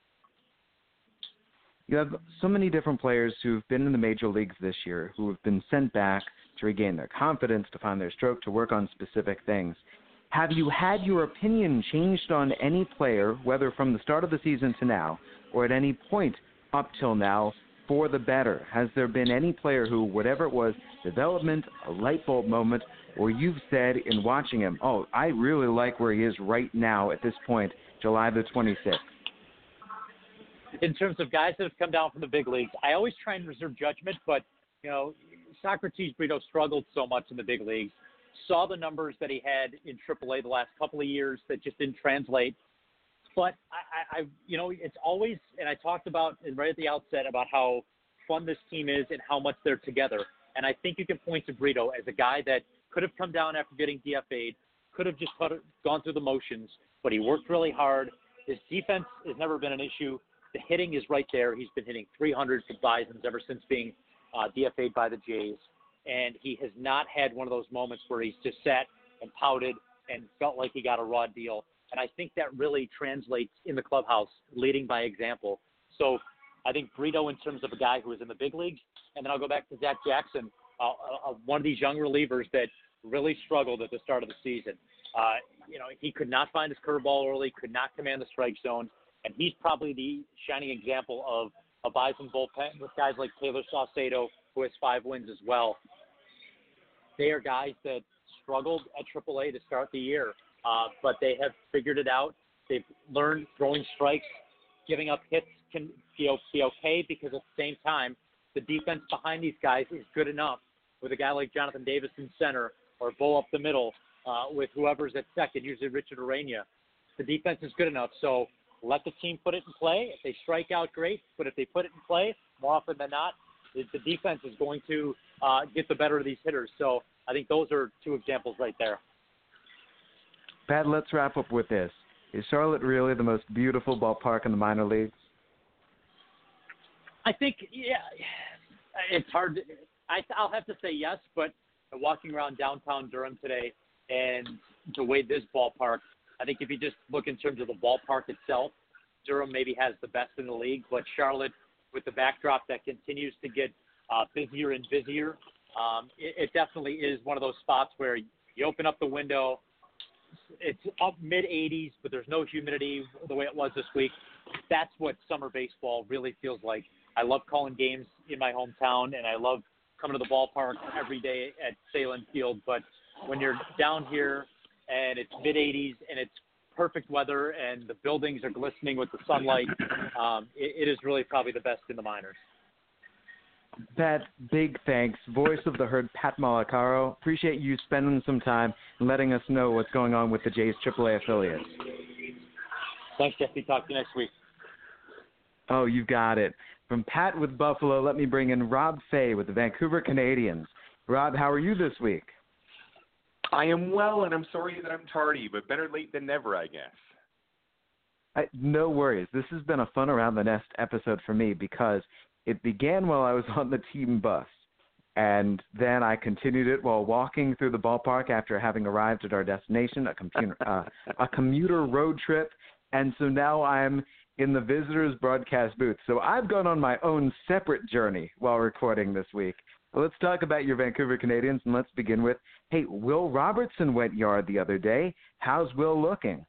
You have so many different players who've been in the major leagues this year who have been sent back to regain their confidence, to find their stroke, to work on specific things. Have you had your opinion changed on any player, whether from the start of the season to now, or at any point up till now, for the better? Has there been any player who, whatever it was, development, a light bulb moment, or you've said in watching him, oh, I really like where he is right now at this point, July the twenty-sixth? In terms of guys that have come down from the big leagues, I always try and reserve judgment, but, you know, Socrates Brito struggled so much in the big leagues, saw the numbers that he had in triple A the last couple of years that just didn't translate. But, I, I, you know, it's always, and I talked about it right at the outset about how fun this team is and how much they're together. And I think you can point to Brito as a guy that could have come down after getting D F A'd, could have just put, gone through the motions, but he worked really hard. His defense has never been an issue. The hitting is right there. He's been hitting three hundred for Bisons ever since being uh, D F A'd by the Jays. And he has not had one of those moments where he's just sat and pouted and felt like he got a raw deal. And I think that really translates in the clubhouse, leading by example. So I think Brito in terms of a guy who is in the big leagues, and then I'll go back to Zach Jackson, uh, uh, one of these young relievers that really struggled at the start of the season. Uh, you know, he could not find his curveball early, could not command the strike zone, and he's probably the shining example of a Bison bullpen with guys like Taylor Saucedo, who has five wins as well. They are guys that struggled at triple A to start the year, uh, but they have figured it out. They've learned throwing strikes, giving up hits can be, be okay because at the same time, the defense behind these guys is good enough with a guy like Jonathan Davis in center or Bo up the middle uh, with whoever's at second, usually Richard Urania. The defense is good enough, so let the team put it in play. If they strike out, great, but if they put it in play, more often than not, the, the defense is going to uh, get the better of these hitters. So I think those are two examples right there. Pat, let's wrap up with this. Is Charlotte really the most beautiful ballpark in the minor leagues? I think, yeah, it's hard. To, I, I'll have to say yes, but walking around downtown Durham today and the way this ballpark, I think if you just look in terms of the ballpark itself, Durham maybe has the best in the league, but Charlotte, with the backdrop that continues to get uh, busier and busier, um, it, it definitely is one of those spots where you open up the window, it's up mid eighties, but there's no humidity the way it was this week. That's what summer baseball really feels like. I love calling games in my hometown, and I love coming to the ballpark every day at Salem Field, but when you're down here and it's mid eighties and it's perfect weather and the buildings are glistening with the sunlight, um, it, it is really probably the best in the minors. Pat, big thanks. Voice of the herd, Pat Malacaro. Appreciate you spending some time and letting us know what's going on with the Jays triple A affiliates. Thanks, Jesse. Talk to you next week. Oh, you got it. From Pat with Buffalo, let me bring in Rob Fay with the Vancouver Canadians. Rob, how are you this week? I am well, and I'm sorry that I'm tardy, but better late than never, I guess. I, no worries. This has been a fun Around the Nest episode for me because it began while I was on the team bus, and then I continued it while walking through the ballpark after having arrived at our destination, a, computer, uh, a commuter road trip, and so now I'm in the visitors' broadcast booth. So I've gone on my own separate journey while recording this week. Let's talk about your Vancouver Canadians, and let's begin with, hey, Will Robertson went yard the other day. How's Will looking?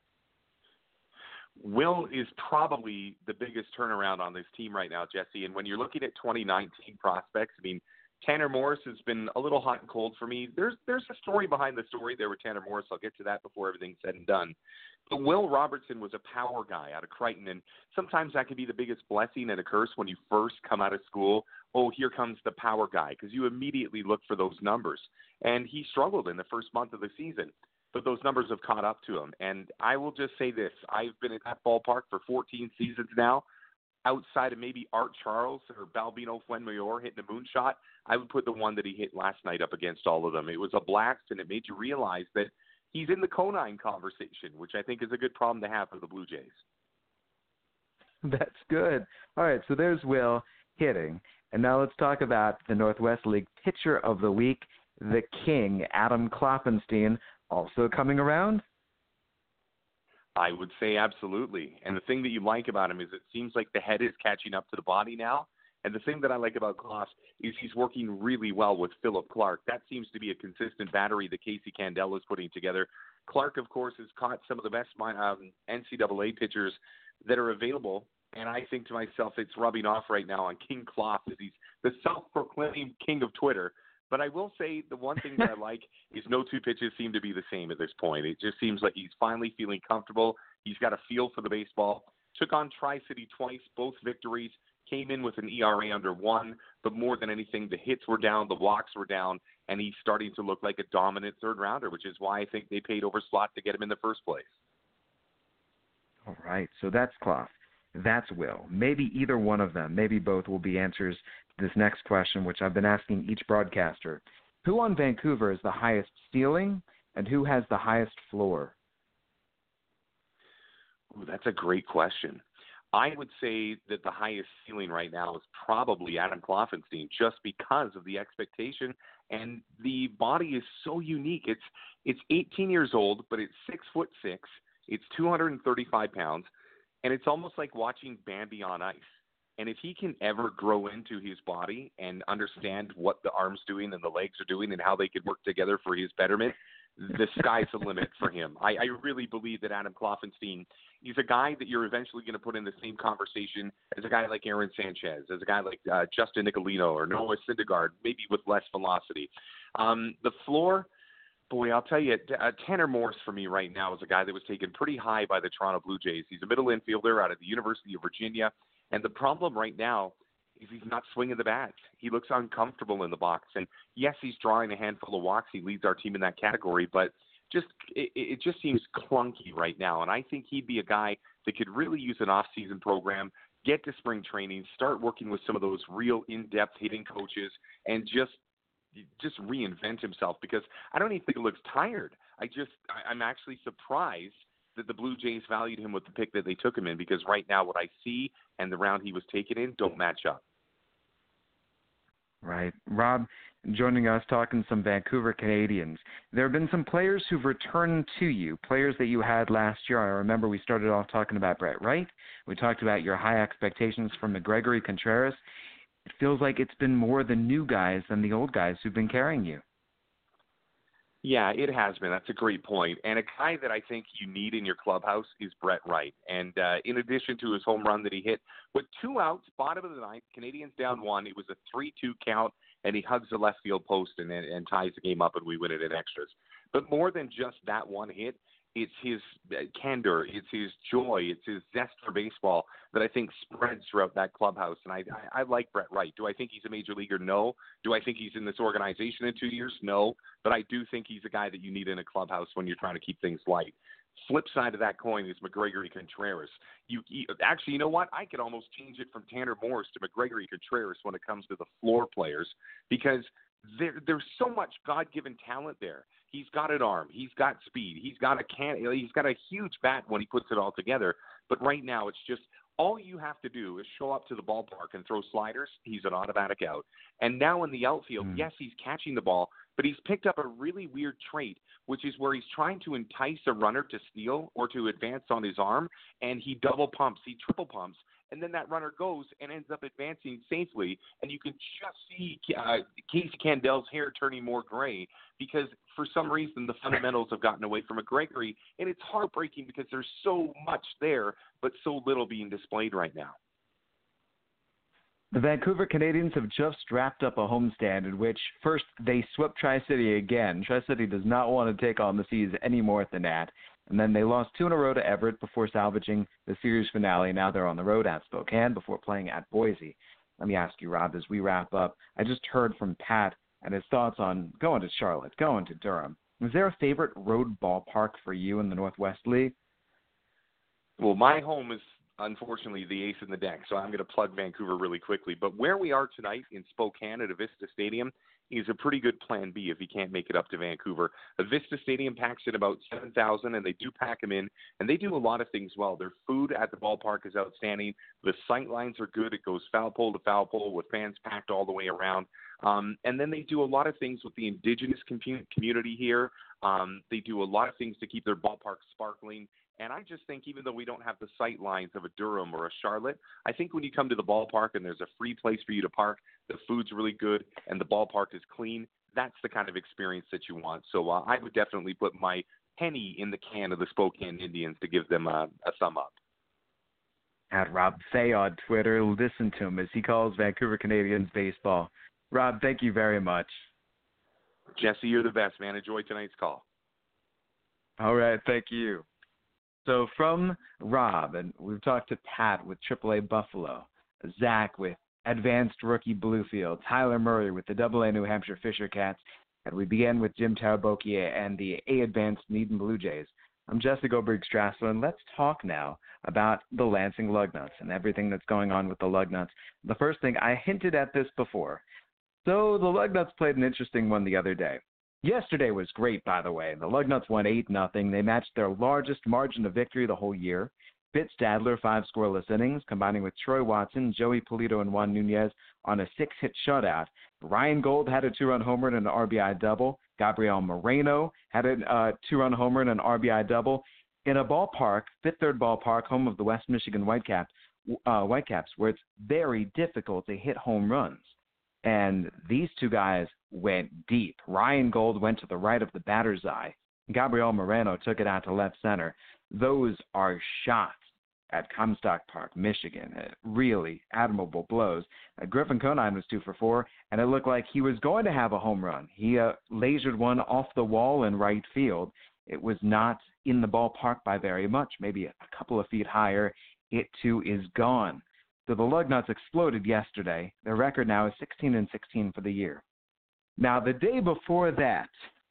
Will is probably the biggest turnaround on this team right now, Jesse. And when you're looking at twenty nineteen prospects, I mean, Tanner Morris has been a little hot and cold for me. There's there's a story behind the story there with Tanner Morris. I'll get to that before everything's said and done. But Will Robertson was a power guy out of Crichton, and sometimes that can be the biggest blessing and a curse when you first come out of school. Oh, here comes the power guy, because you immediately look for those numbers. And he struggled in the first month of the season, but those numbers have caught up to him. And I will just say this. I've been at that ballpark for fourteen seasons now. Outside of maybe Art Charles or Balbino Fuenmayor hitting a moonshot, I would put the one that he hit last night up against all of them. It was a blast, and it made you realize that he's in the Conine conversation, which I think is a good problem to have for the Blue Jays. That's good. All right, so there's Will hitting. And now let's talk about the Northwest League Pitcher of the Week, the King, Adam Kloppenstein, also coming around? I would say absolutely. And the thing that you like about him is it seems like the head is catching up to the body now, And the thing that I like about Kloss is he's working really well with Philip Clark. That seems to be a consistent battery that Casey Candela is putting together. Clark, of course, has caught some of the best um, N C double A pitchers that are available. And I think to myself, it's rubbing off right now on King Kloss as he's the self-proclaimed king of Twitter. But I will say the one thing that I like is no two pitches seem to be the same at this point. It just seems like he's finally feeling comfortable. He's got a feel for the baseball. Took on Tri-City twice, both victories. Came in with an E R A under one, but more than anything, the hits were down, the walks were down, and he's starting to look like a dominant third-rounder, which is why I think they paid over slot to get him in the first place. All right, so that's Kloss. That's Will. Maybe either one of them, maybe both, will be answers to this next question, which I've been asking each broadcaster. Who on Vancouver is the highest ceiling, and who has the highest floor? Ooh, that's a great question. I would say that the highest ceiling right now is probably Adam Kloffenstein, just because of the expectation, and the body is so unique. It's it's eighteen years old, but it's six foot six. It's two hundred thirty-five pounds, and it's almost like watching Bambi on ice. And if he can ever grow into his body and understand what the arm's doing and the legs are doing and how they could work together for his betterment, the sky's the limit for him. I, I really believe that Adam Kloffenstein, he's a guy that you're eventually going to put in the same conversation as a guy like Aaron Sanchez, as a guy like uh, Justin Nicolino or Noah Syndergaard, maybe with less velocity. Um, the floor, boy, I'll tell you, uh, Tanner Morse for me right now is a guy that was taken pretty high by the Toronto Blue Jays. He's a middle infielder out of the University of Virginia, and the problem right now is he's not swinging the bat. He looks uncomfortable in the box. And yes, he's drawing a handful of walks. He leads our team in that category, but just it, it just seems clunky right now. And I think he'd be a guy that could really use an off-season program, get to spring training, start working with some of those real in-depth hitting coaches, and just just reinvent himself, because I don't even think he looks tired. I just I, I'm actually surprised that the Blue Jays valued him with the pick that they took him in, because right now what I see and the round he was taken in don't match up. Right. Rob, joining us talking some Vancouver Canadians. There have been some players who've returned to you, players that you had last year. I remember we started off talking about Brett Wright. We talked about your high expectations from McGregory Contreras. It feels like it's been more the new guys than the old guys who've been carrying you. Yeah, it has been. That's a great point. And a guy that I think you need in your clubhouse is Brett Wright. And uh, in addition to his home run that he hit, with two outs, bottom of the ninth, Canadians down one, it was a three two count, and he hugs the left field post and, and, and ties the game up, and we win it in extras. But more than just that one hit, it's his candor, it's his joy, it's his zest for baseball that I think spreads throughout that clubhouse. And I, I, I like Brett Wright. Do I think he's a major leaguer? No. Do I think he's in this organization in two years? No. But I do think he's a guy that you need in a clubhouse when you're trying to keep things light. Flip side of that coin is McGregory Contreras. You, you actually, you know what? I could almost change it from Tanner Morse to McGregory Contreras when it comes to the floor players, because there, there's so much God-given talent there. He's got an arm. He's got speed. He's got a can. He's got a huge bat when he puts it all together. But right now, it's just all you have to do is show up to the ballpark and throw sliders. He's an automatic out. And now in the outfield, mm. yes, he's catching the ball, but he's picked up a really weird trait, which is where he's trying to entice a runner to steal or to advance on his arm, and he double pumps, he triple pumps, and then that runner goes and ends up advancing safely, and you can just see uh, Casey Candel's hair turning more gray, because for some reason the fundamentals have gotten away from McGregory, and it's heartbreaking because there's so much there, but so little being displayed right now. The Vancouver Canadians have just wrapped up a homestand in which, first, they swept Tri-City again. Tri-City does not want to take on the Seas any more than that. And then they lost two in a row to Everett before salvaging the series finale. Now they're on the road at Spokane before playing at Boise. Let me ask you, Rob, as we wrap up, I just heard from Pat and his thoughts on going to Charlotte, going to Durham. Was there a favorite road ballpark for you in the Northwest League? Well, my home is unfortunately the ace in the deck, so I'm going to plug Vancouver really quickly. But where we are tonight in Spokane at Avista Stadium is a pretty good plan B if you can't make it up to Vancouver. Avista Stadium packs in about seven thousand, and they do pack them in, and they do a lot of things well. Their food at the ballpark is outstanding. The sight lines are good. It goes foul pole to foul pole with fans packed all the way around. Um, and then they do a lot of things with the indigenous com- community here. Um, they do a lot of things to keep their ballpark sparkling. And I just think even though we don't have the sight lines of a Durham or a Charlotte, I think when you come to the ballpark and there's a free place for you to park, the food's really good, and the ballpark is clean, that's the kind of experience that you want. So uh, I would definitely put my penny in the can of the Spokane Indians to give them a, a thumb up. At Rob Fay on Twitter, listen to him as he calls Vancouver Canadians baseball. Rob, thank you very much. Jesse, you're the best, man. Enjoy tonight's call. All right, thank you. So from Rob, and we've talked to Pat with triple A Buffalo, Zach with Advanced Rookie Bluefield, Tyler Murray with the double A New Hampshire Fisher Cats, and we began with Jim Tarabokia and the A Advanced Needham Blue Jays. I'm Jesse Goldberg-Strassler, and let's talk now about the Lansing Lugnuts and everything that's going on with the Lugnuts. The first thing, I hinted at this before. So the Lugnuts played an interesting one the other day. Yesterday was great, by the way. The Lugnuts won eight nothing. They matched their largest margin of victory the whole year. Fitz Stadler, five scoreless innings, combining with Troy Watson, Joey Polito, and Juan Nunez on a six-hit shutout. Ryan Gold had a two-run homer and an R B I double. Gabriel Moreno had a uh, two-run homer and an R B I double. In a ballpark, Fifth Third Ballpark, home of the West Michigan Whitecaps, uh, Whitecaps, where it's very difficult to hit home runs. And these two guys went deep. Ryan Gold went to the right of the batter's eye. Gabriel Moreno took it out to left center. Those are shots at Comstock Park, Michigan. Uh, really admirable blows. Uh, Griffin Conine was two for four, and it looked like he was going to have a home run. He uh, lasered one off the wall in right field. It was not in the ballpark by very much, maybe a couple of feet higher. It, too, is gone. So the Lugnuts exploded yesterday. Their record now is sixteen and sixteen for the year. Now, the day before that,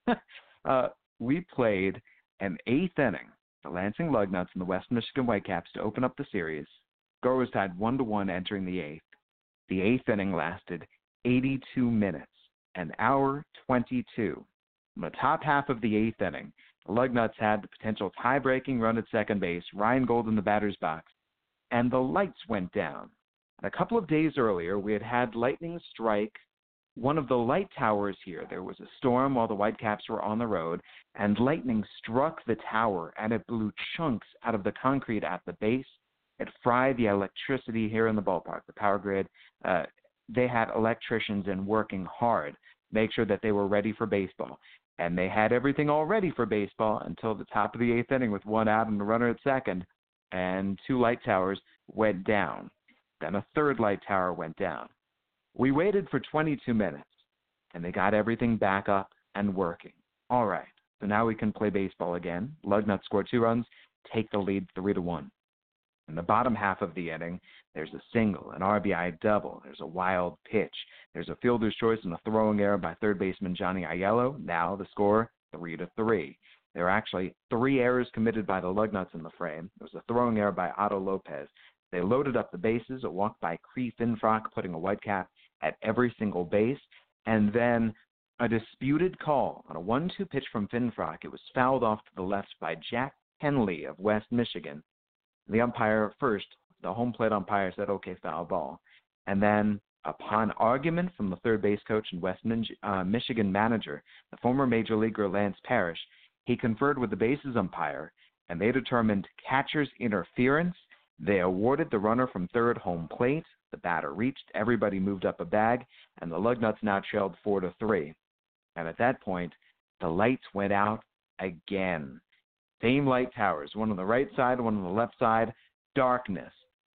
uh, we played an eighth inning, the Lansing Lugnuts and the West Michigan Whitecaps, to open up the series. Score was tied one to one entering the eighth. The eighth inning lasted eighty-two minutes, an hour twenty-two. In the top half of the eighth inning, the Lugnuts had the potential tie-breaking run at second base, Ryan Gold in the batter's box, and the lights went down. And a couple of days earlier, we had had lightning strike one of the light towers here. There was a storm while the Whitecaps were on the road, and lightning struck the tower, and it blew chunks out of the concrete at the base. It fried the electricity here in the ballpark, the power grid. Uh, they had electricians in working hard, make sure that they were ready for baseball. And they had everything all ready for baseball until the top of the eighth inning with one out and a runner at second, and two light towers went down. Then a third light tower went down. We waited for twenty-two minutes, and they got everything back up and working. All right, so now we can play baseball again. Lugnuts score two runs, take the lead three to one. In the bottom half of the inning, there's a single, an R B I double. There's a wild pitch. There's a fielder's choice and a throwing error by third baseman Johnny Aiello. Now the score, three to three. There are actually three errors committed by the Lugnuts in the frame. There was a throwing error by Otto Lopez. They loaded up the bases, a walk by Cree Finfrock, putting a Whitecap at every single base, and then a disputed call on a one two pitch from Finfrock. It was fouled off to the left by Jack Henley of West Michigan. The umpire first, the home plate umpire, said, okay, foul ball. And then upon argument from the third base coach and West uh, Michigan manager, the former major leaguer Lance Parrish, he conferred with the bases umpire, and they determined catcher's interference. They awarded the runner from third home plate. The batter reached. Everybody moved up a bag, and the Lugnuts now trailed four to three. And at that point, the lights went out again. Same light towers, one on the right side, one on the left side. Darkness,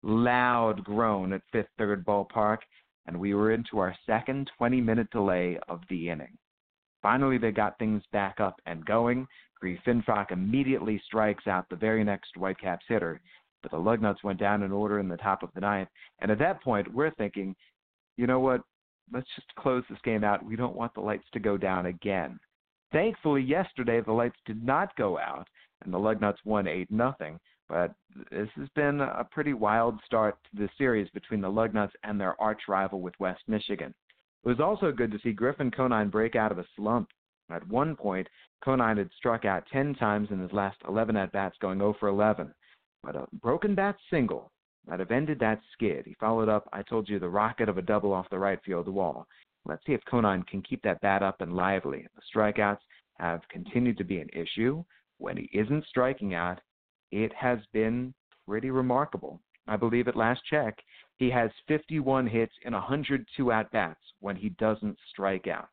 loud groan at Fifth Third Ballpark, and we were into our second twenty-minute delay of the inning. Finally, they got things back up and going. Cree Finfrock immediately strikes out the very next Whitecaps hitter, but the Lugnuts went down in order in the top of the ninth. And at that point, we're thinking, you know what, let's just close this game out. We don't want the lights to go down again. Thankfully, yesterday, the lights did not go out, and the Lugnuts won eight nothing. But this has been a pretty wild start to the series between the Lugnuts and their arch rival with West Michigan. It was also good to see Griffin Conine break out of a slump. At one point, Conine had struck out ten times in his last eleven at-bats, going oh for eleven. But a broken bat single might have ended that skid. He followed up, I told you, the rocket of a double off the right field wall. Let's see if Conine can keep that bat up and lively. The strikeouts have continued to be an issue. When he isn't striking out, it has been pretty remarkable. I believe at last check, he has fifty-one hits in one hundred two at-bats when he doesn't strike out.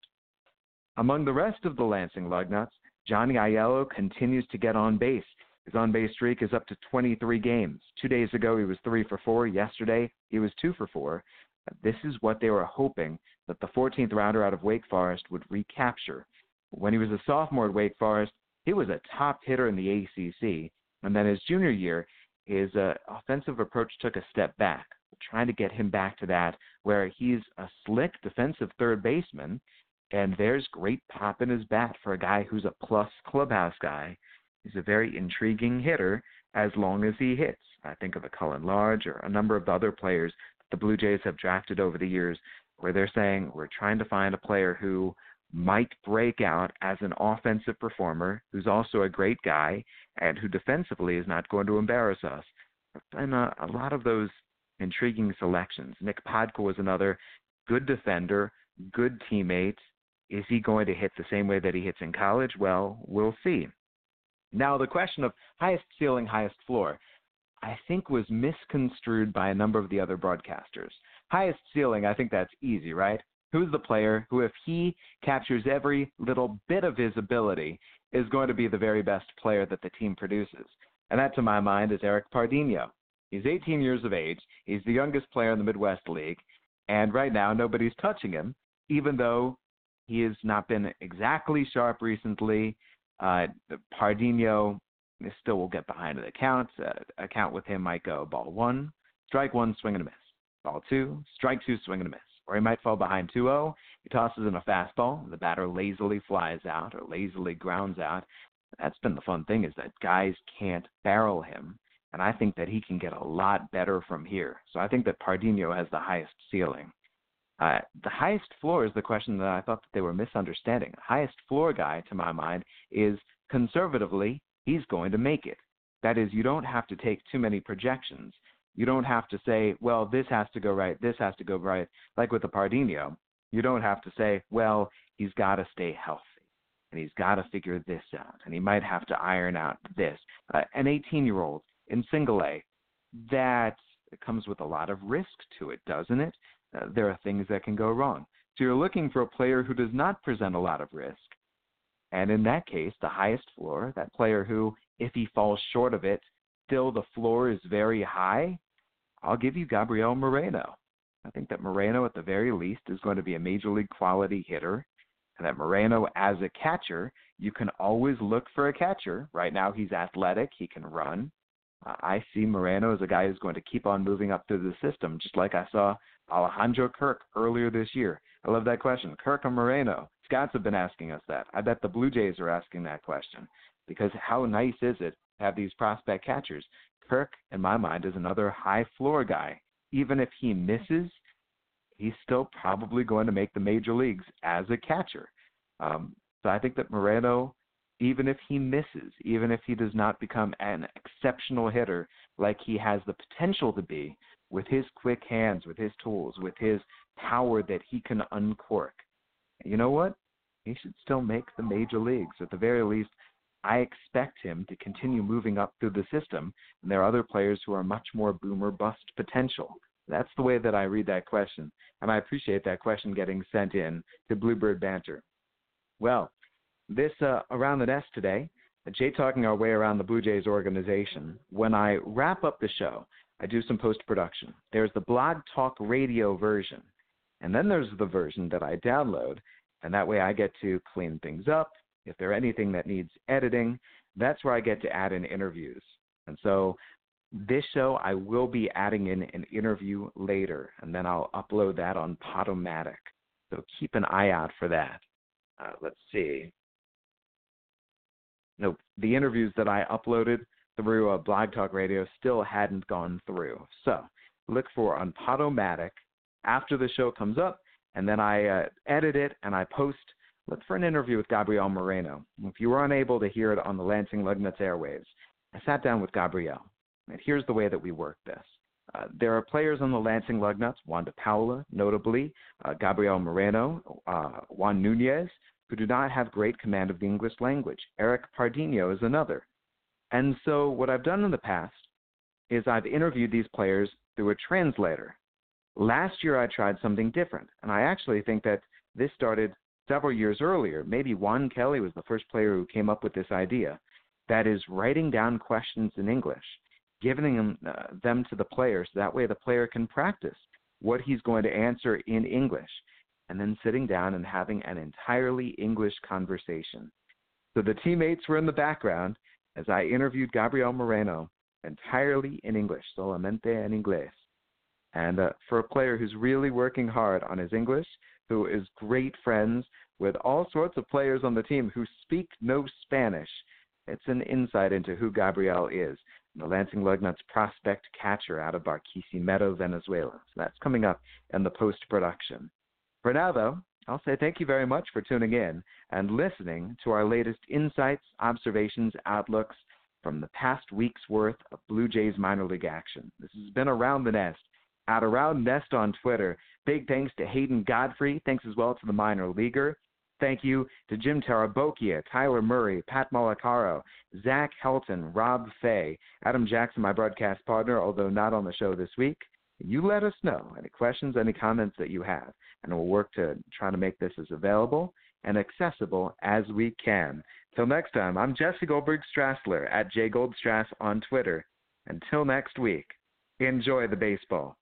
Among the rest of the Lansing Lugnuts, Johnny Aiello continues to get on base. His on-base streak is up to twenty-three games. Two days ago, he was three for four. Yesterday, he was two for four. This is what they were hoping that the fourteenth rounder out of Wake Forest would recapture. When he was a sophomore at Wake Forest, he was a top hitter in the A C C. And then his junior year, his uh, offensive approach took a step back. We're trying to get him back to that where he's a slick defensive third baseman, and there's great pop in his bat for a guy who's a plus clubhouse guy. He's a very intriguing hitter as long as he hits. I think of a Cullen Large or a number of the other players that the Blue Jays have drafted over the years where they're saying we're trying to find a player who might break out as an offensive performer, who's also a great guy, and who defensively is not going to embarrass us. And uh, a lot of those intriguing selections. Nick Podka was another good defender, good teammate. Is he going to hit the same way that he hits in college? Well, we'll see. Now, the question of highest ceiling, highest floor, I think was misconstrued by a number of the other broadcasters. Highest ceiling, I think that's easy, right? Who's the player who, if he captures every little bit of his ability, is going to be the very best player that the team produces? And that, to my mind, is Eric Pardinho. He's eighteen years of age. He's the youngest player in the Midwest League. And right now, nobody's touching him, even though he has not been exactly sharp recently. Uh, Pardinho still will get behind the count. Uh, a count with him might go ball one, strike one, swing and a miss. Ball two, strike two, swing and a miss. Or he might fall behind two oh. He tosses in a fastball. The batter lazily flies out or lazily grounds out. That's been the fun thing, is that guys can't barrel him. And I think that he can get a lot better from here. So I think that Pardinho has the highest ceiling. Uh, the highest floor is the question that I thought that they were misunderstanding. The highest floor guy, to my mind, is conservatively, he's going to make it. That is, you don't have to take too many projections. You don't have to say, well, this has to go right, this has to go right. Like with the Pardinho, you don't have to say, well, he's got to stay healthy, and he's got to figure this out, and he might have to iron out this. Uh, an eighteen-year-old in single A, that comes with a lot of risk to it, doesn't it? Uh, there are things that can go wrong. So you're looking for a player who does not present a lot of risk. And in that case, the highest floor, that player who, if he falls short of it, still the floor is very high, I'll give you Gabriel Moreno. I think that Moreno, at the very least, is going to be a major league quality hitter, and that Moreno, as a catcher, you can always look for a catcher. Right now, he's athletic. He can run. Uh, I see Moreno as a guy who's going to keep on moving up through the system, just like I saw Alejandro Kirk earlier this year. I love that question. Kirk or Moreno? Scouts have been asking us that. I bet the Blue Jays are asking that question, because how nice is it to have these prospect catchers? Kirk, in my mind, is another high floor guy. Even if he misses, he's still probably going to make the major leagues as a catcher. Um, so I think that Moreno, even if he misses, even if he does not become an exceptional hitter like he has the potential to be, with his quick hands, with his tools, with his power that he can uncork, you know what? He should still make the major leagues. At the very least, I expect him to continue moving up through the system, and there are other players who are much more boom or bust potential. That's the way that I read that question, and I appreciate that question getting sent in to Bluebird Banter. Well, this uh, Around the Nest today, Jay talking our way around the Blue Jays organization. When I wrap up the show, I do some post-production. There's the Blog Talk Radio version, and then there's the version that I download, and that way I get to clean things up. If there's anything that needs editing, that's where I get to add in interviews. And so this show, I will be adding in an interview later, and then I'll upload that on Podomatic. So keep an eye out for that. Uh, let's see. No, the interviews that I uploaded through uh, Blog Talk Radio still hadn't gone through. So look for on Podomatic after the show comes up, and then I uh, edit it and I post. Look for an interview with Gabriel Moreno. If you were unable to hear it on the Lansing Lugnuts airwaves, I sat down with Gabriel, and here's the way that we work this. Uh, there are players on the Lansing Lugnuts, Juan de Paula, notably, uh, Gabriel Moreno, uh, Juan Nunez, who do not have great command of the English language. Eric Pardinho is another. And so what I've done in the past is I've interviewed these players through a translator. Last year I tried something different, and I actually think that this started several years earlier. Maybe Juan Kelly was the first player who came up with this idea. That is writing down questions in English, giving them, uh, them to the player so that way the player can practice what he's going to answer in English, and then sitting down and having an entirely English conversation. So the teammates were in the background as I interviewed Gabriel Moreno entirely in English, solamente en inglés. And uh, for a player who's really working hard on his English, who is great friends with all sorts of players on the team who speak no Spanish, it's an insight into who Gabriel is, the Lansing Lugnuts prospect catcher out of Barquisimeto, Venezuela. So that's coming up in the post-production. For now, though, I'll say thank you very much for tuning in and listening to our latest insights, observations, outlooks from the past week's worth of Blue Jays minor league action. This has been Around the Nest, at Around Nest on Twitter. Big thanks to Hayden Godfrey. Thanks as well to the minor leaguer. Thank you to Jim Tarabokia, Tyler Murray, Pat Malacaro, Zach Helton, Rob Fay, Adam Jackson, my broadcast partner, although not on the show this week. You let us know any questions, any comments that you have, and we'll work to try to make this as available and accessible as we can. Till next time, I'm Jesse Goldberg Strassler at jgoldstrass on Twitter. Until next week, enjoy the baseball.